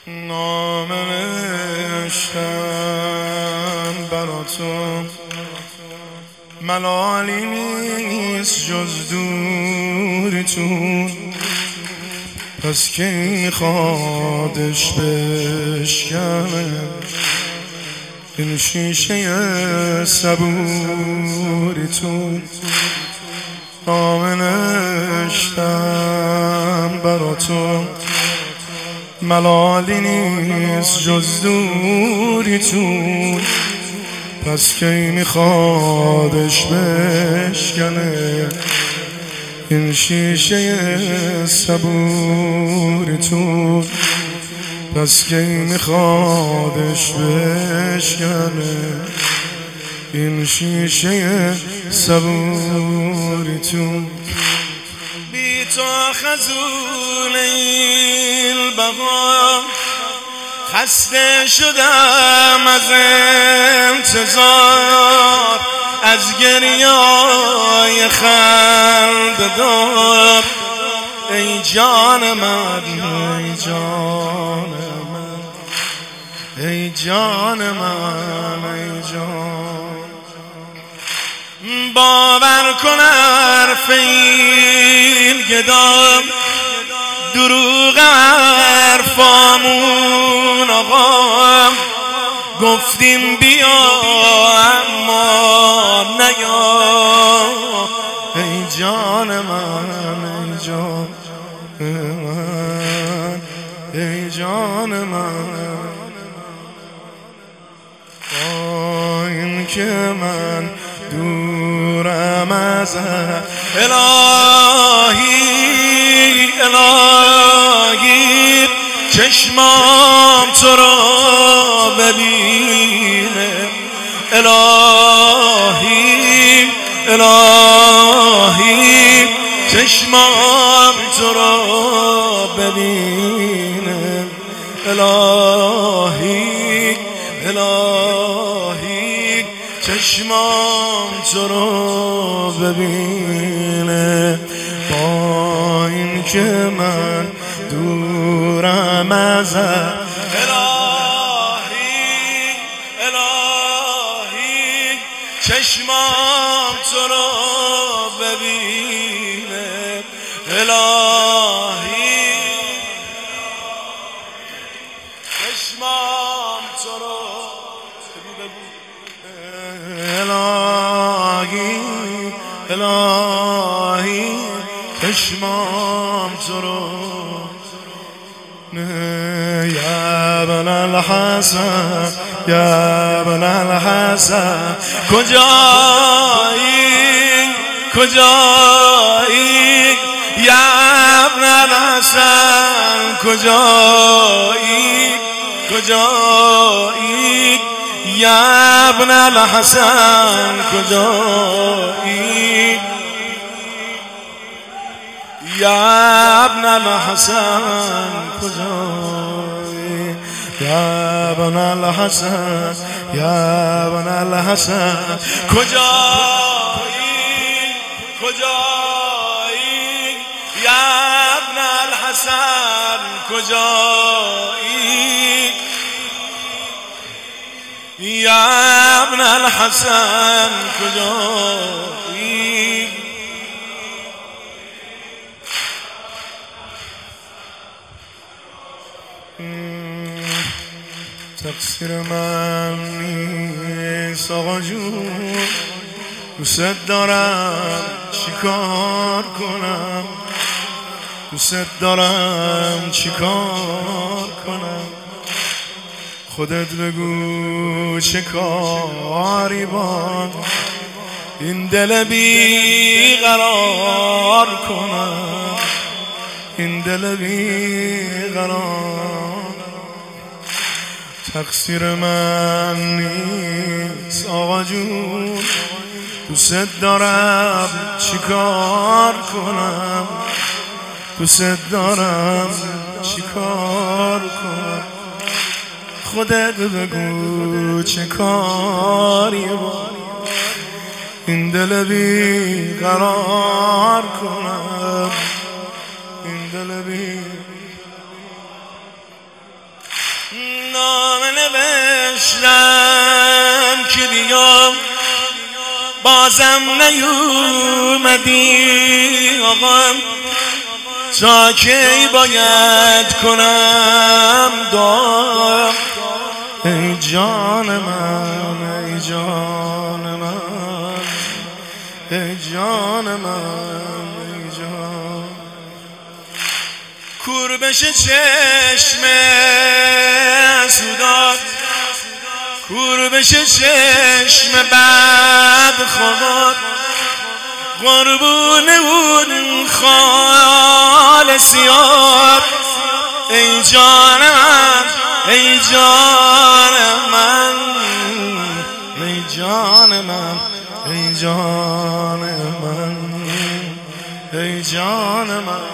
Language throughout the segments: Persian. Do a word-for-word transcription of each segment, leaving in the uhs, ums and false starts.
نام نوشتم برا تو، ملالی نیست جز دوری تو. پس کی میخوادش بشکنه این شیشه صبوری تو. نام نوشتم برا تو، ملالی نیست جز دوری تو. پس کی میخوادش بشکنه این شیشه صبوری تو. پس کی میخوادش بشکنه این شیشه صبوری تو. بی تو خزون این بقا خسته شدم از انتظار، از گریای خنده‌دار. ای جان من، ای جان من، ای جان من، ای جان. باور کن حرف این گدا، دروغ حرفامون آقا. گفتیم بیا اما نیا. ای جان من، ای جان من، ای جان من. با این که من دورم از الهی، الهی چشمام تو را ببینه. الهی، الهی چشمام تو را ببینه. الهی، الهی چشمام تو را ببینه. با این که من دورم از الهی، الهی چشمام تو را ببینه. الهی، چشمام تو را الهی، الهی چشمام تو را. یا ابن الحسن، یا ابن الحسن کجایی، کجایی؟ یا ابن الحسن کجایی، کجایی؟ یا ابن الحسن کجایی؟ یا ابن الحسن کجایی؟ یا ابن الحسن، یا ابن الحسن کجایی، کجایی؟ یا ابن الحسن کجایی؟ یا ابن الحسن کجایی؟ تقصیر من نیست آقا جون، دوست دارم چیکار کنم، دوست دارم چیکار کنم. خودت بگو چه کاری باد این دل بی قرار کنم، این دل بی قرار. تقصیر من نیست آقا جون، دوست دارم چیکار کنم، دوست دارم چیکار کنم. خودت بگو چه کاری با این دل بی قرار کنم، این دل بی نامه نوشتم که بیام بازم نیومدی آقا، تا کی باید کنم دعا؟ ای جان من، ای جان من، ای جان من، ای جان. کوربش چشم سودات، کوربش چشم بد خود، قربون اون خالصیات. ای جان من، ای جان من، ای جان من، ای جان من، ای جان من.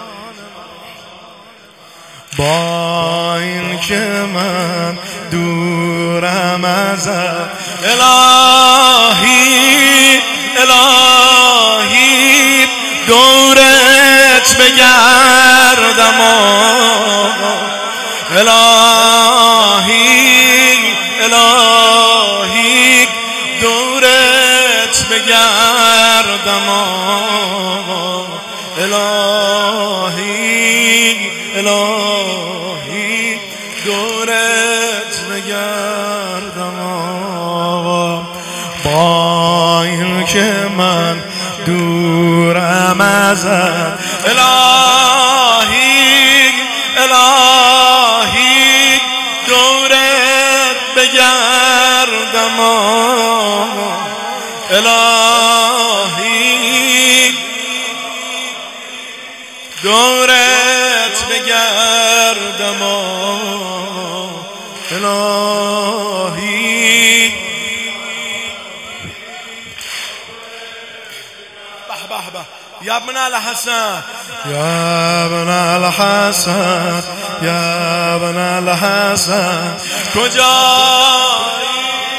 با این که من دورم ازت الهی، الهی دورت بگردم الهی، الهی دورت بگردم الهی، الهی دورت بگردم. با این که من دورم ازت الهی، الهی دورت بگردم الهی دورت بگردم الهی. به به به یا ابن الحسن، یا ابن الحسن، یا ابن الحسن کجایی،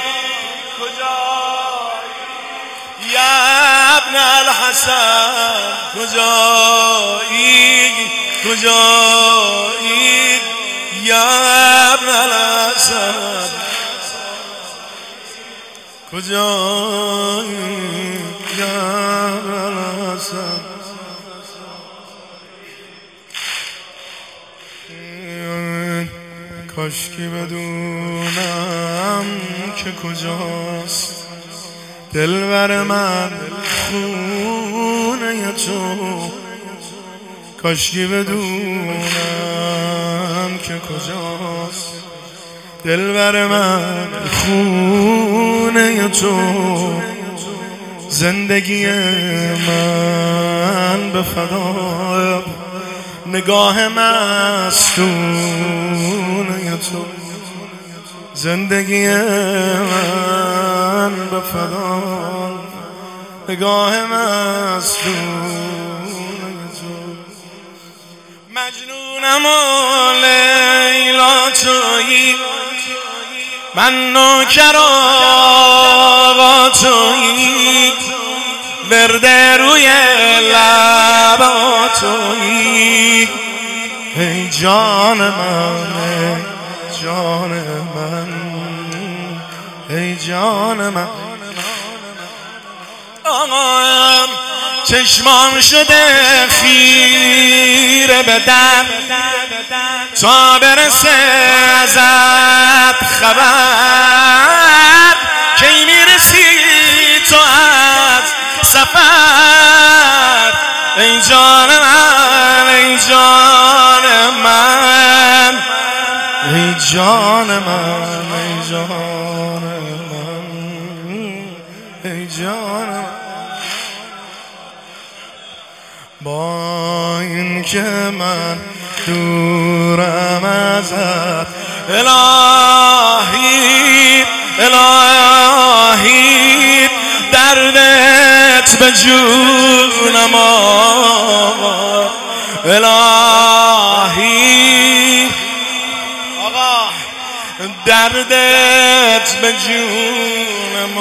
کجایی یا ابن الحسن، کجایی، کجایی یا ابن الحسن، کجایی یا ابن الحسن. کاشکی بدونم که کجاست دلبر من خونه تو، کاشکی بدونم که کجاست دلبر من خونه تو. زندگی من به فدا نگاه مستونه تو، زندگی من به فدا نگاه مستونه تو. مجنونم و لیلا تویی، من نوکر آقا تویی، برده روی لبا تویی. ای جان من، ای جان من، ای جان من. آقام چشمام شده خیره به در، تا برسه ازت خبر، کی میرسی تو از سفر. ای جان من، ای جان من، ای جان من، ای جان من، ای جان من. با این که من دورم ازت الهی، الهی دردت به جونم الهی، آقا دردت به جونم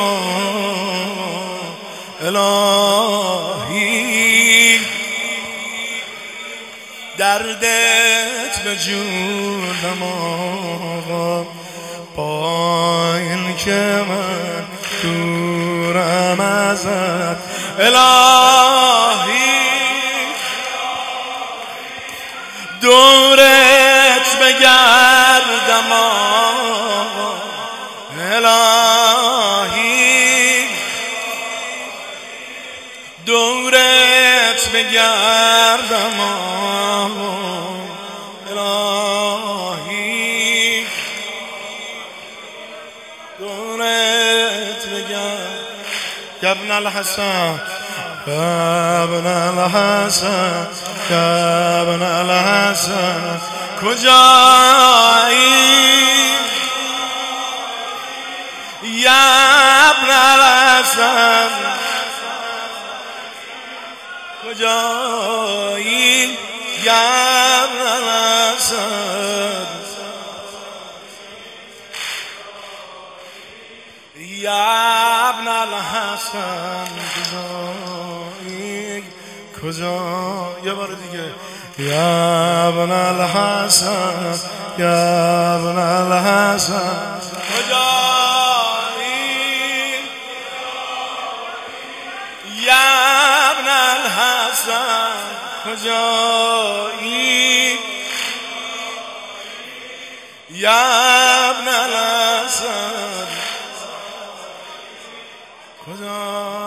الهی، دردت به جونم آقا، با این که من دورم ازت الهی، دورت بگردم آقا الهی، دورت بگردم آقا الهی، دورت بگردم. یا ابن الحسن یا ابن الحسن یا ابن الحسن کجایی، یا ابن الحسن کجایی، یا ابن الحسن، یا ابن الحسن کجایی، کجا یه بار دیگه، یا ابن الحسن یا ابن الحسن کجایی، یا ابن الحسن کجایی، یا ابن الحسن کجایی.